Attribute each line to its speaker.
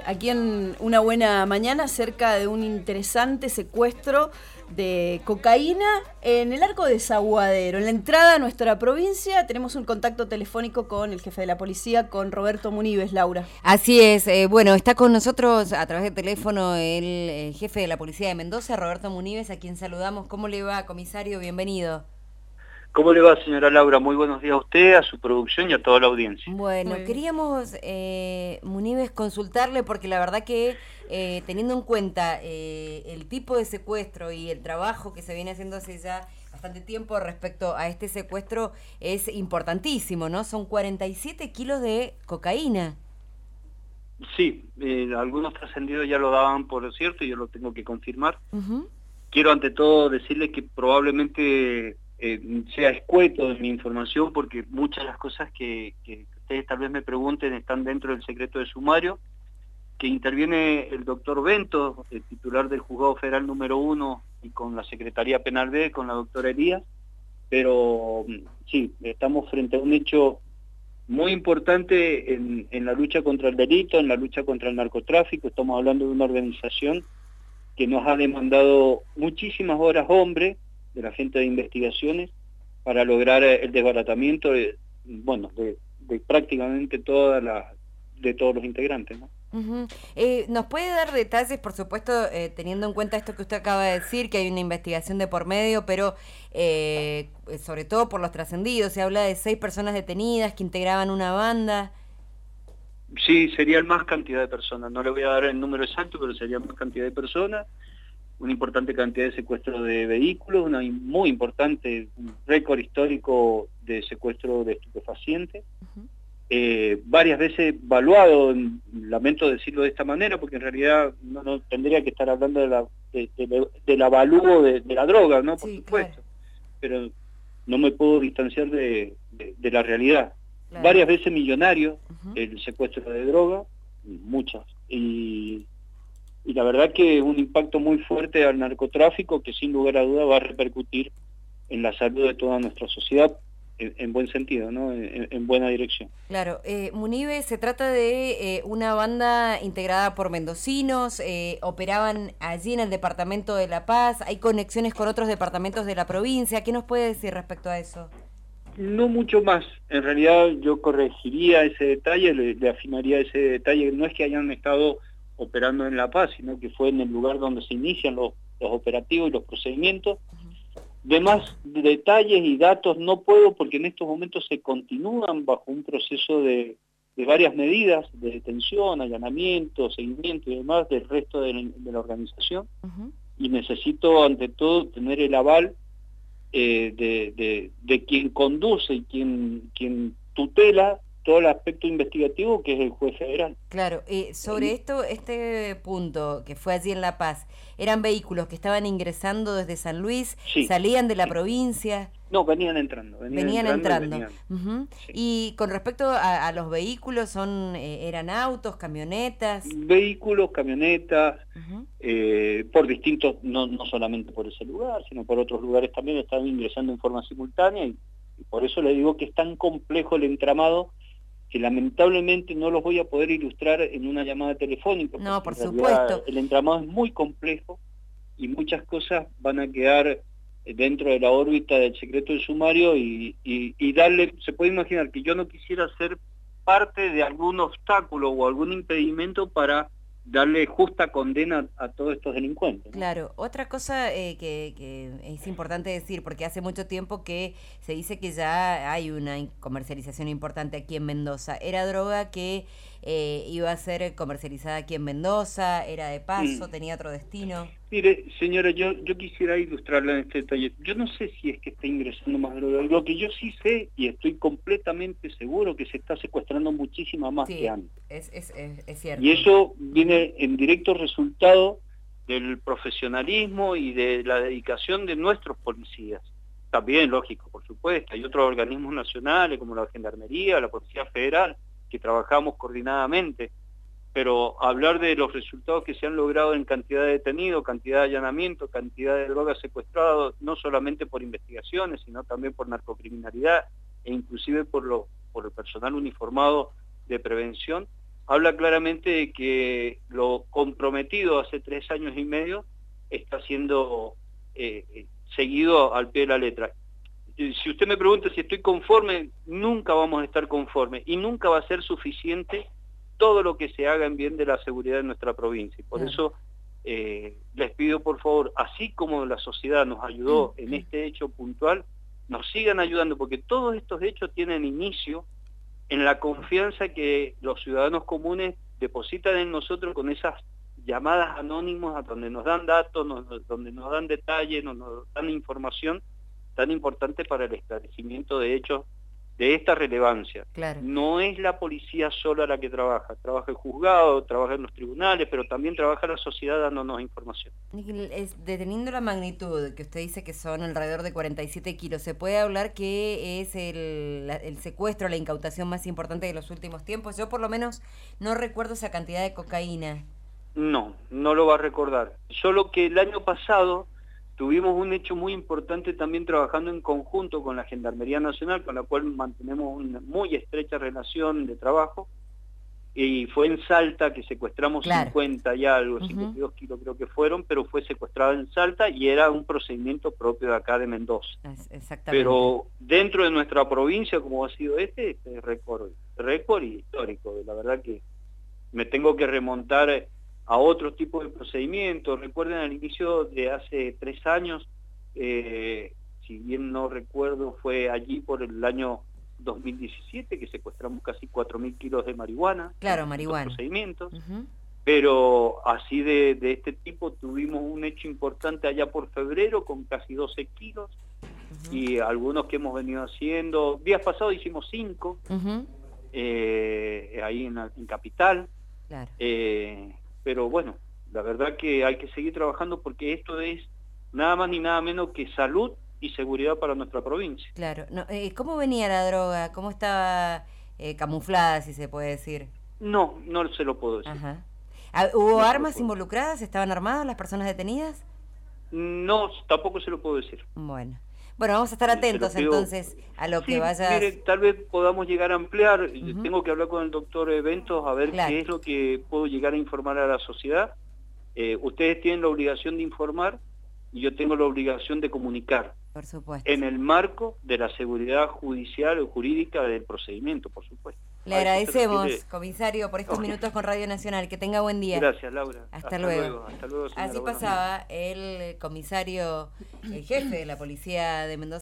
Speaker 1: aquí en Una Buena Mañana acerca de un interesante secuestro de cocaína en el Arco Desaguadero. En la entrada a nuestra provincia tenemos un contacto telefónico con el jefe de la policía, con Roberto Munives. Laura.
Speaker 2: Así es, bueno, está con nosotros a través de teléfono el jefe de la policía de Mendoza, Roberto Munives, a quien saludamos. ¿Cómo le va, comisario? Bienvenido.
Speaker 3: ¿Cómo le va, señora Laura? Muy buenos días a usted, a su producción y a toda la audiencia.
Speaker 2: Bueno, queríamos, Munives, consultarle porque la verdad que teniendo en cuenta el tipo de secuestro y el trabajo que se viene haciendo hace ya bastante tiempo respecto a este secuestro es importantísimo, ¿no? Son 47 kilos de cocaína.
Speaker 3: Sí, algunos trascendidos ya lo daban por cierto y yo lo tengo que confirmar.
Speaker 2: Uh-huh.
Speaker 3: Quiero ante todo decirle que probablemente sea escueto de mi información porque muchas de las cosas que ustedes tal vez me pregunten están dentro del secreto de sumario, que interviene el doctor Bento, el titular del Juzgado Federal número 1 y con la Secretaría Penal B, con la doctora Elías, pero sí, estamos frente a un hecho muy importante en la lucha contra el delito, en la lucha contra el narcotráfico. Estamos hablando de una organización que nos ha demandado muchísimas horas hombre de la gente de investigaciones para lograr el desbaratamiento de prácticamente todos los integrantes, ¿no?
Speaker 2: Uh-huh. ¿Nos puede dar detalles, por supuesto, teniendo en cuenta esto que usted acaba de decir, que hay una investigación de por medio, pero sobre todo por los trascendidos? Se habla de 6 personas detenidas que integraban una banda.
Speaker 3: Sí, sería más cantidad de personas. No le voy a dar el número exacto, pero sería más cantidad de personas. Una importante cantidad de secuestro de vehículos, una muy importante, un récord histórico de secuestro de estupefacientes. Uh-huh. Varias veces valuado, lamento decirlo de esta manera, porque en realidad no tendría que estar hablando del avalúo de la droga, ¿no? Por supuesto. Claro. Pero no me puedo distanciar de la realidad. Claro. Varias veces millonario, uh-huh, el secuestro de droga, muchas. Y la verdad que un impacto muy fuerte al narcotráfico que sin lugar a duda va a repercutir en la salud de toda nuestra sociedad, en buen sentido, ¿no? En buena dirección.
Speaker 2: Claro, Munives, se trata de una banda integrada por mendocinos, operaban allí en el departamento de La Paz, hay conexiones con otros departamentos de la provincia. ¿Qué nos puede decir respecto a eso?
Speaker 3: No mucho más, en realidad yo corregiría ese detalle, le afinaría ese detalle. No es que hayan estado operando en La Paz, sino que fue en el lugar donde se inician los operativos y los procedimientos. De más detalles y datos no puedo, porque en estos momentos se continúan bajo un proceso de varias medidas de detención, allanamiento, seguimiento y demás del resto de la organización. Uh-huh. Y necesito ante todo tener el aval de quien conduce y quien tutela todo el aspecto investigativo, que es el juez federal.
Speaker 2: Claro, sobre este punto que fue allí en La Paz, ¿eran vehículos que estaban ingresando desde San Luis? Sí. ¿Salían de la provincia?
Speaker 3: No, venían entrando.
Speaker 2: Venían entrando. Uh-huh.
Speaker 3: Sí.
Speaker 2: Y con respecto a los vehículos, ¿eran autos, camionetas?
Speaker 3: Vehículos, camionetas, uh-huh, por distintos, no solamente por ese lugar, sino por otros lugares también estaban ingresando en forma simultánea y por eso le digo que es tan complejo el entramado que lamentablemente no los voy a poder ilustrar en una llamada telefónica.
Speaker 2: No, por supuesto.
Speaker 3: El entramado es muy complejo y muchas cosas van a quedar dentro de la órbita del secreto del sumario y darle, se puede imaginar que yo no quisiera ser parte de algún obstáculo o algún impedimento para darle justa condena a todos estos delincuentes, ¿no?
Speaker 2: Claro, otra cosa que es importante decir, porque hace mucho tiempo que se dice que ya hay una comercialización importante aquí en Mendoza. Era droga que iba a ser comercializada aquí en Mendoza, era de paso, tenía otro destino.
Speaker 3: Mire, señora, yo quisiera ilustrarla en este detalle. Yo no sé si es que está ingresando más droga. Lo que yo sí sé, y estoy completamente seguro, que se está secuestrando muchísima más que antes.
Speaker 2: Es cierto.
Speaker 3: Y eso viene en directo resultado del profesionalismo y de la dedicación de nuestros policías. También, lógico, por supuesto. Hay otros organismos nacionales, como la Gendarmería, la Policía Federal, que trabajamos coordinadamente. Pero hablar de los resultados que se han logrado en cantidad de detenidos, cantidad de allanamientos, cantidad de drogas secuestradas, no solamente por investigaciones, sino también por narcocriminalidad e inclusive por el personal uniformado de prevención, habla claramente de que lo comprometido hace 3 años y medio está siendo seguido al pie de la letra. Si usted me pregunta si estoy conforme, nunca vamos a estar conformes y nunca va a ser suficiente todo lo que se haga en bien de la seguridad de nuestra provincia. Y por eso les pido, por favor, así como la sociedad nos ayudó en este hecho puntual, nos sigan ayudando, porque todos estos hechos tienen inicio en la confianza que los ciudadanos comunes depositan en nosotros con esas llamadas anónimas donde nos dan datos, donde nos dan detalles, nos dan información tan importante para el esclarecimiento de hechos de esta relevancia.
Speaker 2: Claro.
Speaker 3: No es la policía sola la que trabaja el juzgado, trabaja en los tribunales, pero también trabaja la sociedad dándonos información.
Speaker 2: Deteniendo la magnitud, que usted dice que son alrededor de 47 kilos, ¿se puede hablar que es el secuestro, la incautación más importante de los últimos tiempos? Yo por lo menos no recuerdo esa cantidad de cocaína.
Speaker 3: No lo va a recordar. Solo que el año pasado tuvimos un hecho muy importante también trabajando en conjunto con la Gendarmería Nacional, con la cual mantenemos una muy estrecha relación de trabajo, y fue en Salta que secuestramos 50 y algo, 52 kilos creo que fueron, pero fue secuestrada en Salta y era un procedimiento propio de acá de Mendoza.
Speaker 2: Exactamente.
Speaker 3: Pero dentro de nuestra provincia, como ha sido este es récord y histórico. La verdad que me tengo que remontar a otros tipos de procedimientos. Recuerden, al inicio de hace 3 años, si bien no recuerdo, fue allí por el año 2017 que secuestramos casi 4.000 kilos de marihuana.
Speaker 2: Claro, marihuana.
Speaker 3: Procedimientos. Pero así de este tipo tuvimos un hecho importante allá por febrero con casi 12 kilos y algunos que hemos venido haciendo. Días pasados hicimos 5 ahí en Capital.
Speaker 2: Claro.
Speaker 3: Pero bueno, la verdad que hay que seguir trabajando porque esto es nada más ni nada menos que salud y seguridad para nuestra provincia.
Speaker 2: Claro. No, ¿cómo venía la droga? ¿Cómo estaba camuflada, si se puede decir?
Speaker 3: No se lo puedo decir.
Speaker 2: Ajá. ¿Hubo armas involucradas? ¿Estaban armadas las personas detenidas?
Speaker 3: No, tampoco se lo puedo decir.
Speaker 2: Bueno, vamos a estar atentos entonces a lo que vaya.
Speaker 3: Mire, tal vez podamos llegar a ampliar. Tengo que hablar con el doctor Ventos a ver qué es lo que puedo llegar a informar a la sociedad. Ustedes tienen la obligación de informar y yo tengo la obligación de comunicar.
Speaker 2: Por supuesto.
Speaker 3: En el marco de la seguridad judicial o jurídica del procedimiento, por supuesto.
Speaker 2: Le agradecemos, comisario, por estos minutos con Radio Nacional. Que tenga buen día.
Speaker 3: Gracias, Laura.
Speaker 2: Hasta luego.
Speaker 3: Hasta luego, señora.
Speaker 2: Así pasaba el comisario, el jefe de la policía de Mendoza.